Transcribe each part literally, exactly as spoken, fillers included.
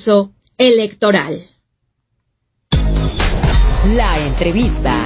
proceso electoral. La entrevista.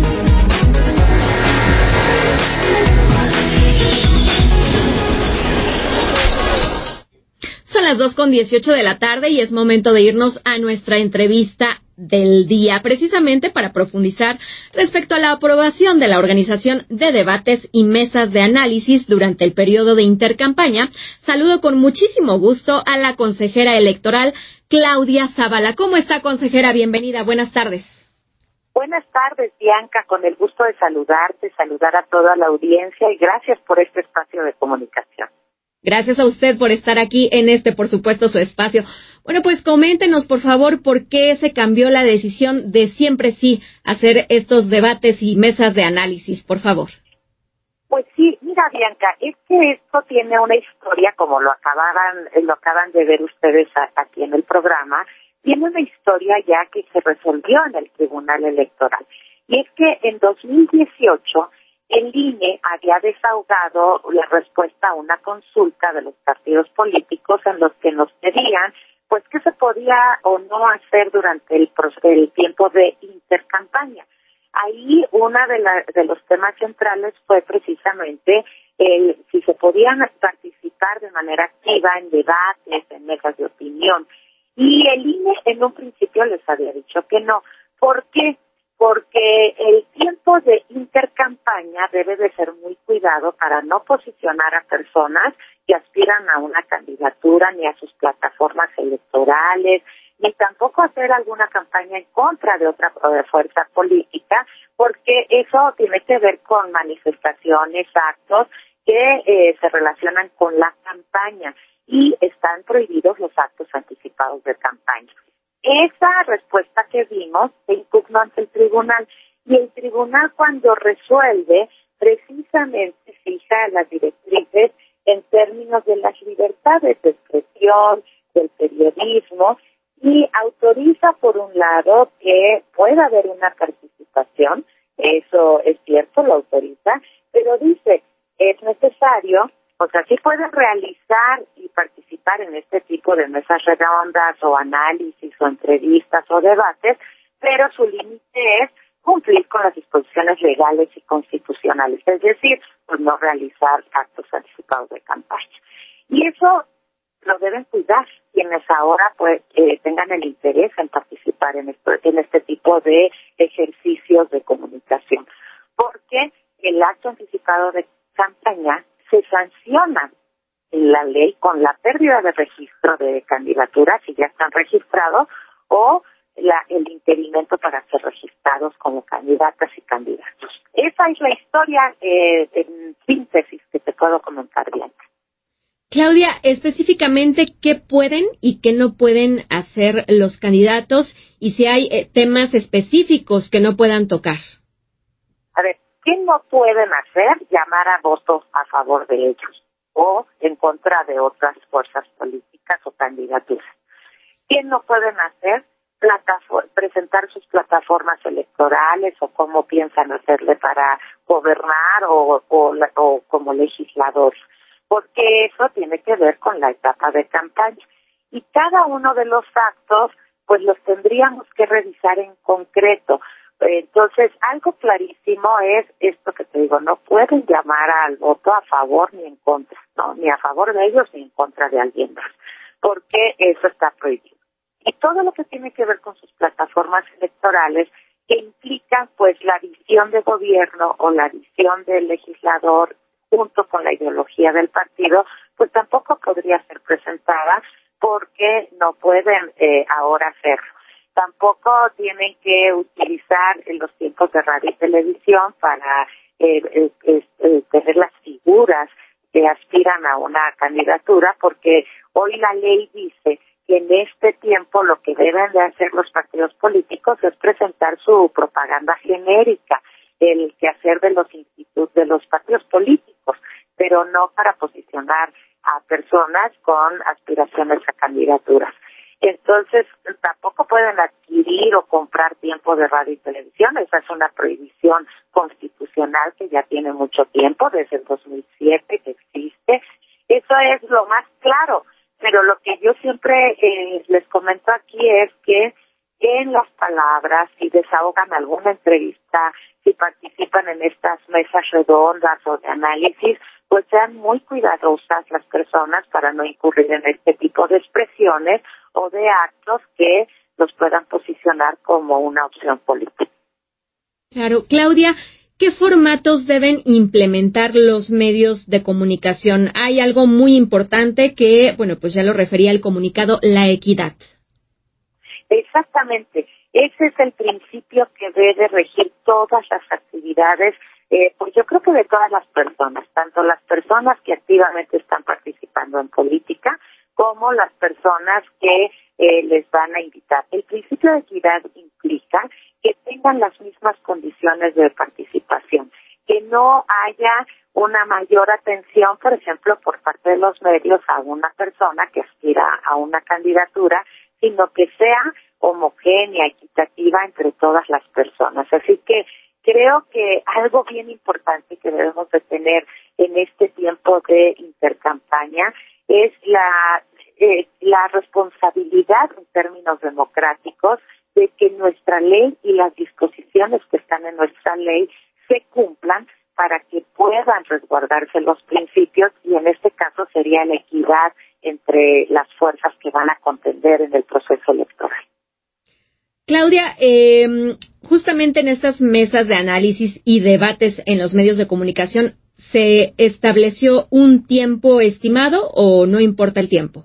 Son las dos con dieciocho de la tarde y es momento de irnos a nuestra entrevista del día, precisamente para profundizar respecto a la aprobación de la organización de debates y mesas de análisis durante el periodo de intercampaña. Saludo con muchísimo gusto a la consejera electoral Claudia Zavala. ¿Cómo está, consejera? Bienvenida, buenas tardes. Buenas tardes, Bianca, con el gusto de saludarte, saludar a toda la audiencia y gracias por este espacio de comunicación. Gracias a usted por estar aquí en este, por supuesto, su espacio. Bueno, pues coméntenos, por favor, por qué se cambió la decisión de siempre sí hacer estos debates y mesas de análisis, por favor. Pues sí, mira, Bianca, es que esto tiene una historia, como lo acababan, lo acaban de ver ustedes aquí en el programa, tiene una historia ya que se resolvió en el Tribunal Electoral. Y es que en dos mil dieciocho el I N E había desahogado la respuesta a una consulta de los partidos políticos en los que nos pedían pues qué se podía o no hacer durante el, el tiempo de intercampaña. Ahí una de, la, de los temas centrales fue precisamente el si se podían participar de manera activa en debates, en mesas de opinión. Y el I N E en un principio les había dicho que no. ¿Por qué? Porque el tiempo de intercampaña debe de ser muy cuidado para no posicionar a personas que aspiran a una candidatura ni a sus plataformas electorales, ni tampoco hacer alguna campaña en contra de otra fuerza política, porque eso tiene que ver con manifestaciones, actos que eh, se relacionan con la campaña y están prohibidos los actos anticipados de campaña. Esa respuesta que vimos se impugnó ante el tribunal y el tribunal cuando resuelve precisamente fija las directrices en términos de las libertades de expresión, del periodismo y autoriza por un lado que pueda haber una participación, eso es cierto, lo autoriza, pero dice es necesario. O sea, sí pueden realizar y participar en este tipo de mesas redondas o análisis o entrevistas o debates, pero su límite es cumplir con las disposiciones legales y constitucionales, es decir, pues no realizar actos anticipados de campaña. Y eso lo deben cuidar quienes ahora pues eh, tengan el interés en participar en, esto, en este tipo de ejercicios de comunicación, porque el acto anticipado de campaña se sanciona en la ley con la pérdida de registro de candidaturas si ya están registrados o la, el impedimento para ser registrados como candidatas y candidatos. Esa es la historia eh, en síntesis que te puedo comentar bien. Claudia, específicamente, ¿qué pueden y qué no pueden hacer los candidatos y si hay eh, temas específicos que no puedan tocar? A ver, ¿qué no pueden hacer? Llamar a voto a favor de ellos o en contra de otras fuerzas políticas o candidaturas. ¿Qué no pueden hacer? Plataform- presentar sus plataformas electorales o cómo piensan hacerle para gobernar o, o, o como legisladores, porque eso tiene que ver con la etapa de campaña. Y cada uno de los actos, pues los tendríamos que revisar en concreto. Entonces, algo clarísimo es esto que te digo, no pueden llamar al voto a favor ni en contra, ¿no? Ni a favor de ellos ni en contra de alguien más, porque eso está prohibido. Y todo lo que tiene que ver con sus plataformas electorales, que implican pues la visión de gobierno o la visión del legislador junto con la ideología del partido, pues tampoco podría ser presentada porque no pueden eh, ahora hacerlo. Tampoco tienen que utilizar en los tiempos de radio y televisión para eh, eh, eh, tener las figuras que aspiran a una candidatura, porque hoy la ley dice que en este tiempo lo que deben de hacer los partidos políticos es presentar su propaganda genérica, el quehacer de los institutos, de los partidos políticos, pero no para posicionar a personas con aspiraciones a candidaturas. Entonces, tampoco pueden adquirir o comprar tiempo de radio y televisión. Esa es una prohibición constitucional que ya tiene mucho tiempo, desde el dos mil siete que existe. Eso es lo más claro. pero lo que yo siempre eh, les comento aquí es que en las palabras, si desahogan alguna entrevista, si participan en estas mesas redondas o de análisis, pues sean muy cuidadosas las personas para no incurrir en este tipo de expresiones o de actos que los puedan posicionar como una opción política. Claro, Claudia, ¿qué formatos deben implementar los medios de comunicación? Hay algo muy importante que, bueno, pues ya lo refería el comunicado, la equidad. Exactamente. Ese es el principio que debe regir todas las actividades, eh, pues yo creo que de todas las personas, tanto las personas que activamente están participando en política, como las personas que eh, les van a invitar. El principio de equidad implica que tengan las mismas condiciones de participación, que no haya una mayor atención, por ejemplo, por parte de los medios a una persona que aspira a una candidatura, sino que sea homogénea, equitativa entre todas las personas. Así que creo que algo bien importante que debemos de tener en este tiempo de intercampaña es la eh, la responsabilidad en términos democráticos de que nuestra ley y las disposiciones que están en nuestra ley se cumplan para que puedan resguardarse los principios, y en este caso sería la equidad entre las fuerzas que van a contender en el proceso electoral. Claudia, eh, justamente en estas mesas de análisis y debates en los medios de comunicación, ¿se estableció un tiempo estimado o no importa el tiempo?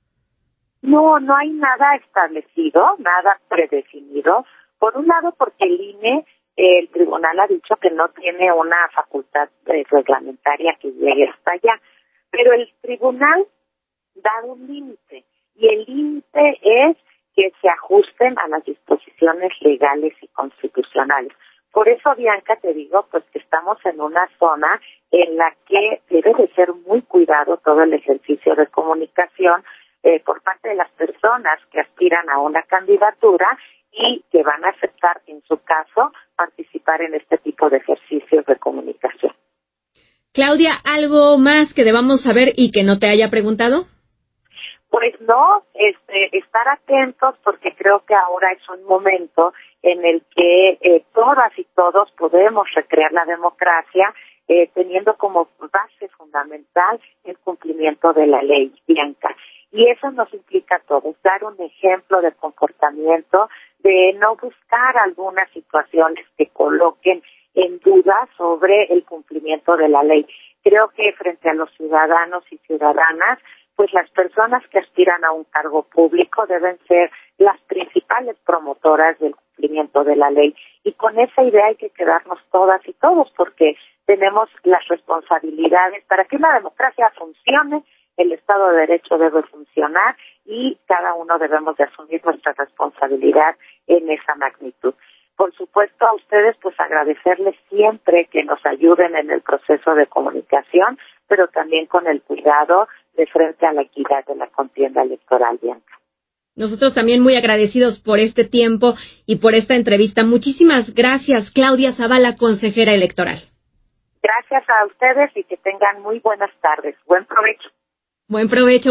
No, no hay nada establecido, nada predefinido. Por un lado, porque el I N E, el tribunal ha dicho que no tiene una facultad eh, reglamentaria que llegue hasta allá, pero el tribunal da un límite, y el límite es que se ajusten a las disposiciones legales y constitucionales. Por eso, Bianca, te digo, pues que estamos en una zona en la que debe de ser muy cuidado todo el ejercicio de comunicación eh, por parte de las personas que aspiran a una candidatura y que van a aceptar, en su caso, participar en este tipo de ejercicios de comunicación. Claudia, ¿algo más que debamos saber y que no te haya preguntado? Pues no, este, estar atentos, porque creo que ahora es un momento en el que eh, todas y todos podemos recrear la democracia eh, teniendo como base fundamental el cumplimiento de la ley, Bianca. Y eso nos implica a todos, dar un ejemplo de comportamiento, de no buscar algunas situaciones que coloquen en duda sobre el cumplimiento de la ley. Creo que frente a los ciudadanos y ciudadanas, pues las personas que aspiran a un cargo público deben ser las principales promotoras del cumplimiento de la ley. Y con esa idea hay que quedarnos todas y todos, porque tenemos las responsabilidades para que una democracia funcione. El Estado de Derecho debe funcionar y cada uno debemos de asumir nuestra responsabilidad en esa magnitud. Por supuesto, a ustedes, pues agradecerles siempre que nos ayuden en el proceso de comunicación, pero también con el cuidado de frente a la equidad de la contienda electoral, Bianca. Nosotros también muy agradecidos por este tiempo y por esta entrevista. Muchísimas gracias, Claudia Zavala, consejera electoral. Gracias a ustedes y que tengan muy buenas tardes. Buen provecho. Buen provecho.